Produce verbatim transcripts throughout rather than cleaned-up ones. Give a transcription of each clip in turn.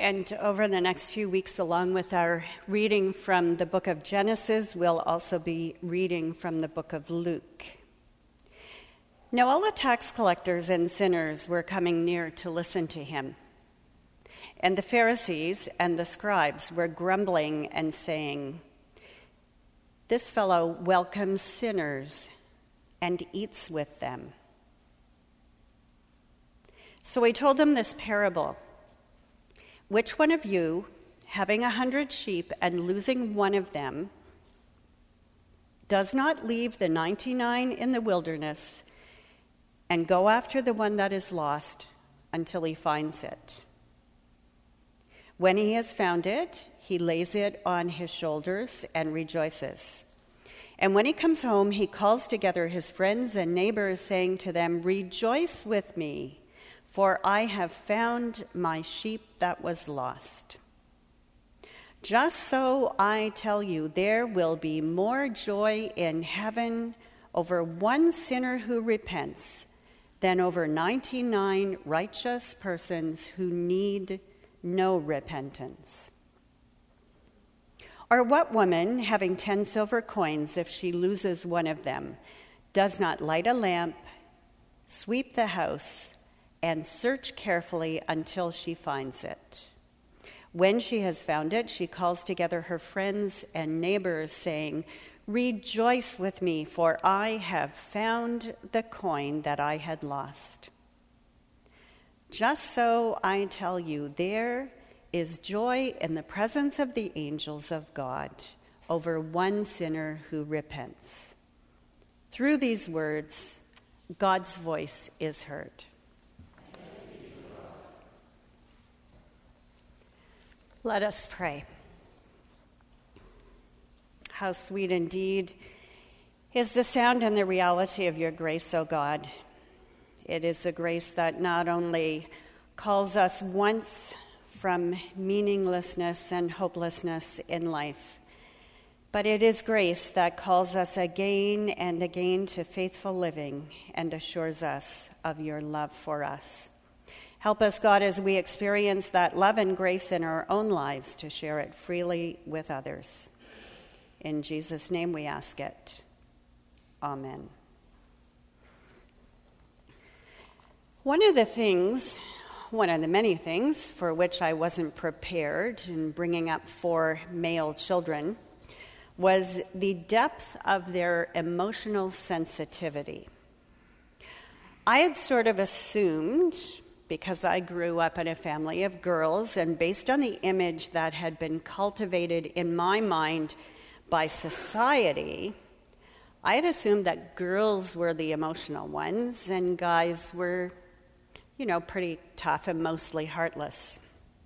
And over the next few weeks, along with our reading from the book of Genesis, we'll also be reading from the book of Luke. Now, all the tax collectors and sinners were coming near to listen to him. And the Pharisees and the scribes were grumbling and saying, "This fellow welcomes sinners and eats with them." So he told them this parable. "Which one of you, having a hundred sheep and losing one of them, does not leave the ninety-nine in the wilderness and go after the one that is lost until he finds it? When he has found it, he lays it on his shoulders and rejoices. And when he comes home, he calls together his friends and neighbors, saying to them, 'Rejoice with me, for I have found my sheep that was lost.' Just so I tell you, there will be more joy in heaven over one sinner who repents than over ninety-nine righteous persons who need no repentance. Or what woman, having ten silver coins, if she loses one of them, does not light a lamp, sweep the house, and search carefully until she finds it? When she has found it, she calls together her friends and neighbors, saying, 'Rejoice with me, for I have found the coin that I had lost.' Just so I tell you, there is joy in the presence of the angels of God over one sinner who repents." Through these words, God's voice is heard. Let us pray. How sweet indeed is the sound and the reality of your grace, O God. It is a grace that not only calls us once from meaninglessness and hopelessness in life, but it is grace that calls us again and again to faithful living and assures us of your love for us. Help us, God, as we experience that love and grace in our own lives, to share it freely with others. In Jesus' name we ask it. Amen. One of the things, one of the many things for which I wasn't prepared in bringing up four male children was the depth of their emotional sensitivity. I had sort of assumed, because I grew up in a family of girls, and based on the image that had been cultivated in my mind by society, I had assumed that girls were the emotional ones and guys were, you know, pretty tough and mostly heartless.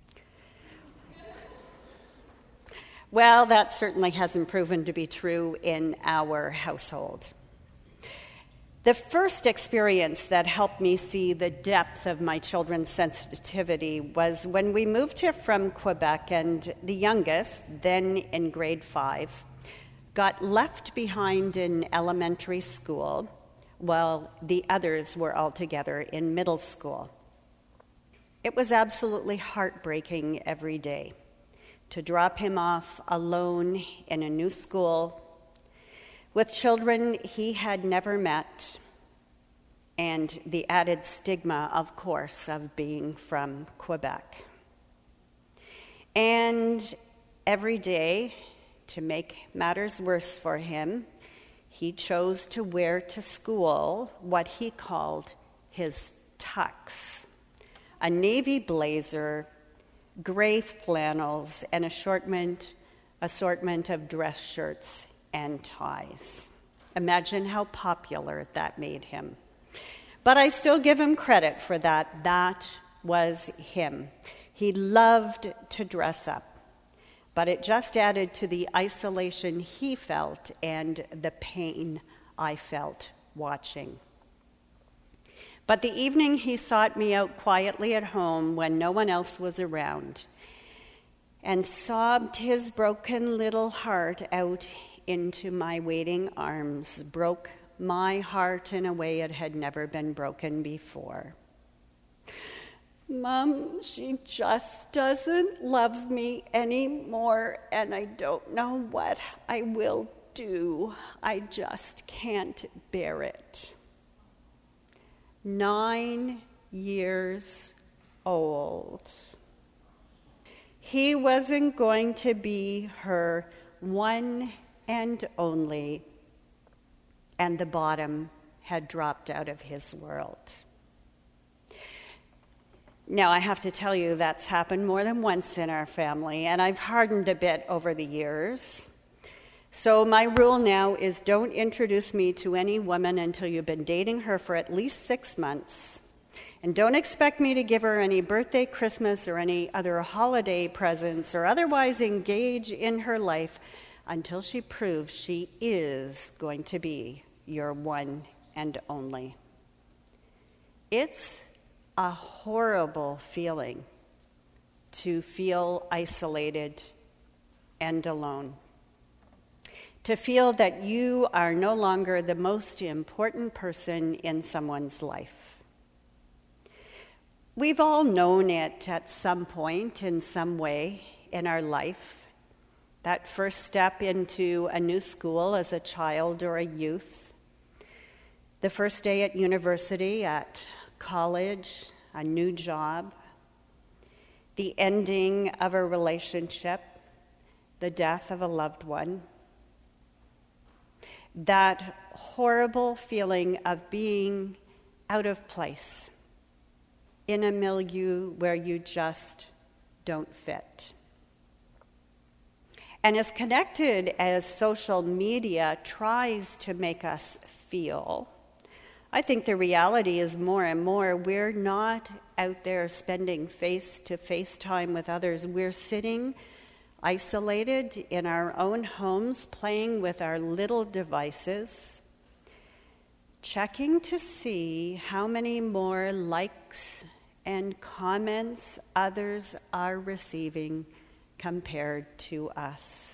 Well, that certainly hasn't proven to be true in our household. The first experience that helped me see the depth of my children's sensitivity was when we moved here from Quebec, and the youngest, then in grade five, got left behind in elementary school while the others were all together in middle school. It was absolutely heartbreaking every day to drop him off alone in a new school with children he had never met, and the added stigma, of course, of being from Quebec. And every day, to make matters worse for him, he chose to wear to school what he called his tux, a navy blazer, gray flannels, and assortment, assortment of dress shirts and ties. Imagine how popular that made him. But I still give him credit for that. That was him. He loved to dress up, but it just added to the isolation he felt and the pain I felt watching. But the evening he sought me out quietly at home when no one else was around and sobbed his broken little heart out into my waiting arms, broke my heart in a way it had never been broken before. Mom, she just doesn't love me anymore, and I don't know what I will do. I just can't bear it. Nine years old. He wasn't going to be her one and only, and the bottom had dropped out of his world. Now, I have to tell you that's happened more than once in our family, and I've hardened a bit over the years. So my rule now is don't introduce me to any woman until you've been dating her for at least six months. And don't expect me to give her any birthday, Christmas, or any other holiday presents, or otherwise engage in her life until she proves she is going to be your one and only. It's a horrible feeling to feel isolated and alone. To feel that you are no longer the most important person in someone's life. We've all known it at some point in some way in our life. That first step into a new school as a child or a youth. The first day at university, at college, a new job. The ending of a relationship. The death of a loved one. That horrible feeling of being out of place in a milieu where you just don't fit. And as connected as social media tries to make us feel, I think the reality is more and more we're not out there spending face-to-face time with others. We're sitting isolated in our own homes, playing with our little devices, checking to see how many more likes and comments others are receiving compared to us.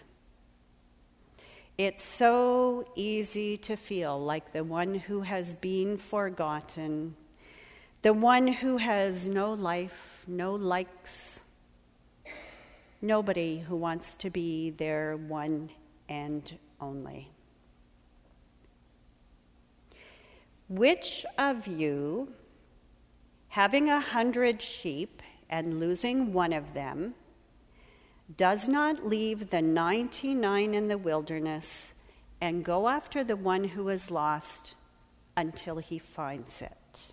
It's so easy to feel like the one who has been forgotten, the one who has no life, no likes, nobody who wants to be their one and only. Which of you, having a hundred sheep and losing one of them, does not leave the ninety-nine in the wilderness and go after the one who is lost until he finds it?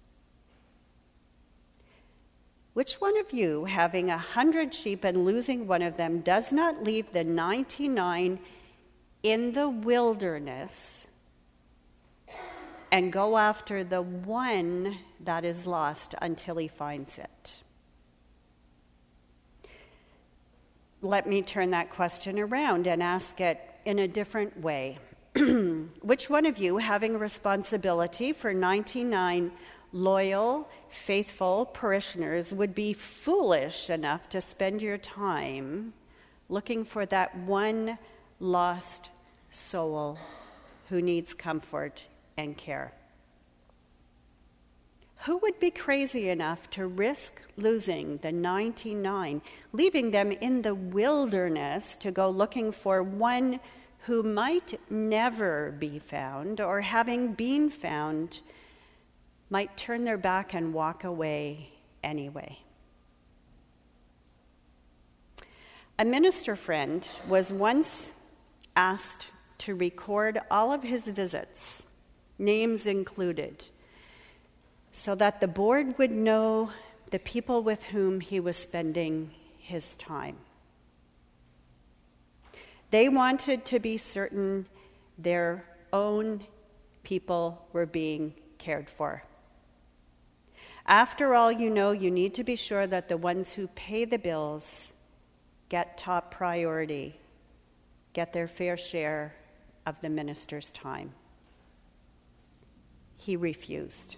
Which one of you, having a hundred sheep and losing one of them, does not leave the ninety-nine in the wilderness and go after the one that is lost until he finds it? Let me turn that question around and ask it in a different way. Which one of you, having a responsibility for ninety-nine loyal, faithful parishioners, would be foolish enough to spend your time looking for that one lost soul who needs comfort and care? Who would be crazy enough to risk losing the ninety-nine, leaving them in the wilderness to go looking for one who might never be found, or having been found, might turn their back and walk away anyway? A minister friend was once asked to record all of his visits, names included, so that the board would know the people with whom he was spending his time. They wanted to be certain their own people were being cared for. After all, you know, you need to be sure that the ones who pay the bills get top priority, get their fair share of the minister's time. He refused.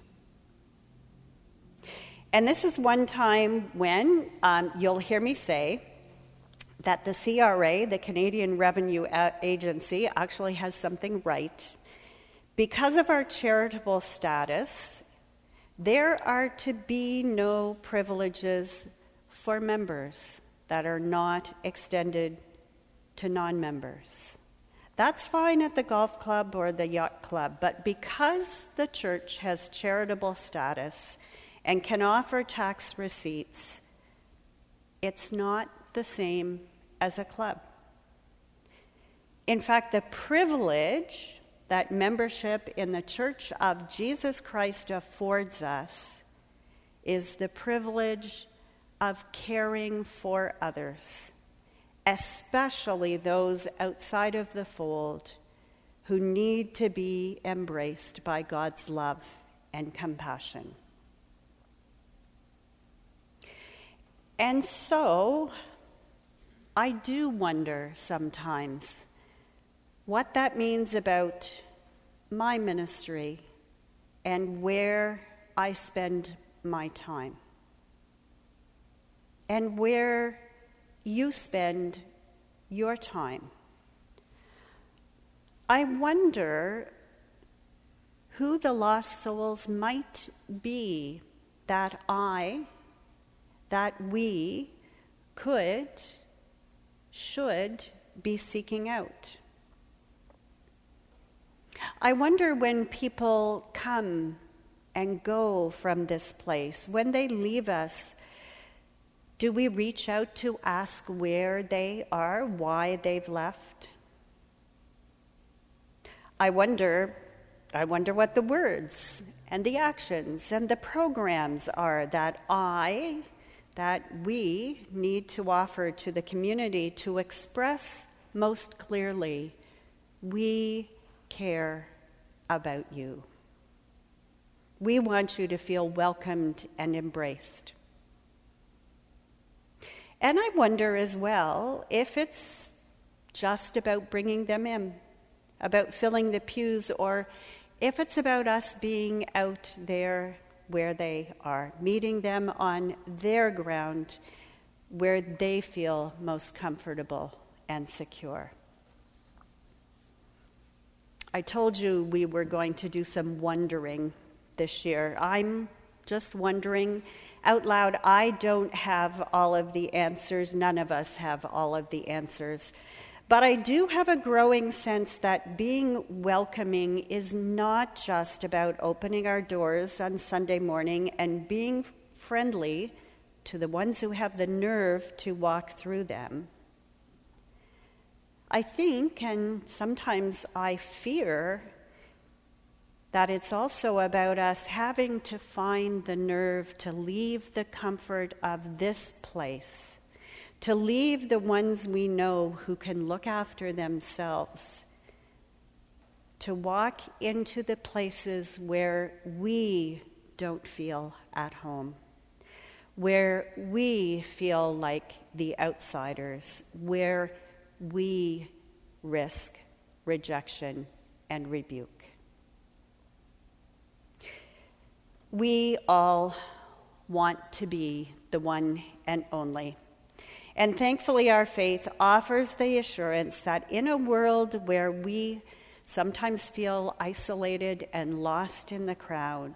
And this is one time when um, you'll hear me say that the C R A, the Canadian Revenue Agency, actually has something right. Because of our charitable status, There are to be no privileges for members that are not extended to non-members. That's fine at the golf club or the yacht club, but because the church has charitable status and can offer tax receipts, it's not the same as a club. In fact, the privilege that membership in the Church of Jesus Christ affords us is the privilege of caring for others, especially those outside of the fold who need to be embraced by God's love and compassion. And so, I do wonder sometimes what that means about my ministry and where I spend my time, and where you spend your time. I wonder who the lost souls might be that I, that we could, should be seeking out. I wonder when people come and go from this place, when they leave us, do we reach out to ask where they are, why they've left? I wonder, I wonder what the words and the actions and the programs are that I, that we need to offer to the community to express most clearly, we care about you. We want you to feel welcomed and embraced. And I wonder as well if it's just about bringing them in, about filling the pews, or if it's about us being out there where they are, meeting them on their ground where they feel most comfortable and secure. I told you we were going to do some wondering this year. I'm just wondering out loud. I don't have all of the answers. None of us have all of the answers. But I do have a growing sense that being welcoming is not just about opening our doors on Sunday morning and being friendly to the ones who have the nerve to walk through them. I think, and sometimes I fear, that it's also about us having to find the nerve to leave the comfort of this place, to leave the ones we know who can look after themselves, to walk into the places where we don't feel at home, where we feel like the outsiders, where we risk rejection and rebuke. We all want to be the one and only. And thankfully, our faith offers the assurance that in a world where we sometimes feel isolated and lost in the crowd,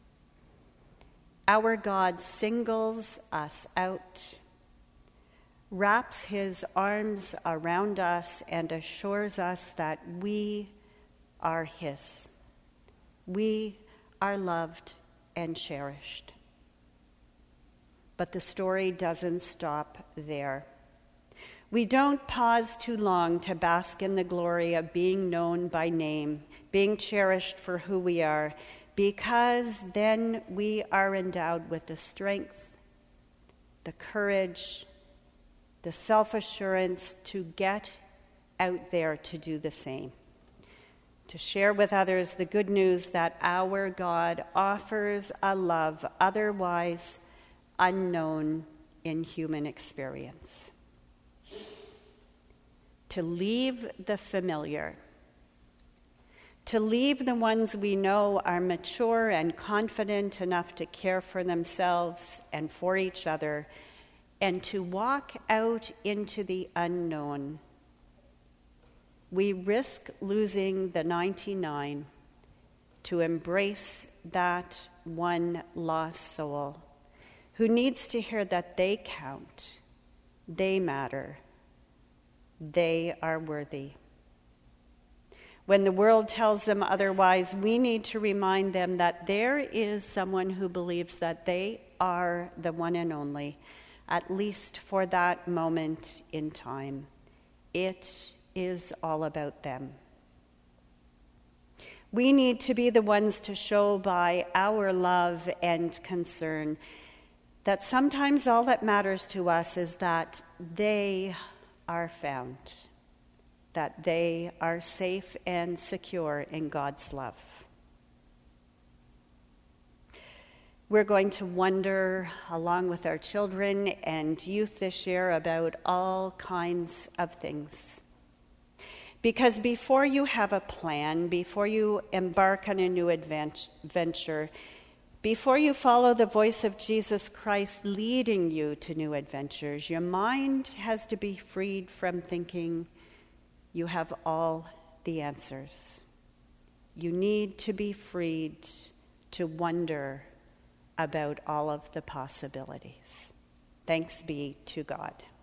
our God singles us out, wraps his arms around us, and assures us that we are his. We are loved and cherished. But the story doesn't stop there. We don't pause too long to bask in the glory of being known by name, being cherished for who we are, because then we are endowed with the strength, the courage, the self-assurance to get out there to do the same, to share with others the good news that our God offers a love otherwise unknown in human experience. To leave the familiar, to leave the ones we know are mature and confident enough to care for themselves and for each other, and to walk out into the unknown. We risk losing the ninety-nine to embrace that one lost soul who needs to hear that they count, they matter, they are worthy. When the world tells them otherwise, we need to remind them that there is someone who believes that they are the one and only, at least for that moment in time. It is all about them. We need to be the ones to show by our love and concern that sometimes all that matters to us is that they are found, that they are safe and secure in God's love. We're going to wonder, along with our children and youth this year, about all kinds of things. Because before you have a plan, before you embark on a new adventure, before you follow the voice of Jesus Christ leading you to new adventures, your mind has to be freed from thinking you have all the answers. You need to be freed to wonder about all of the possibilities. Thanks be to God.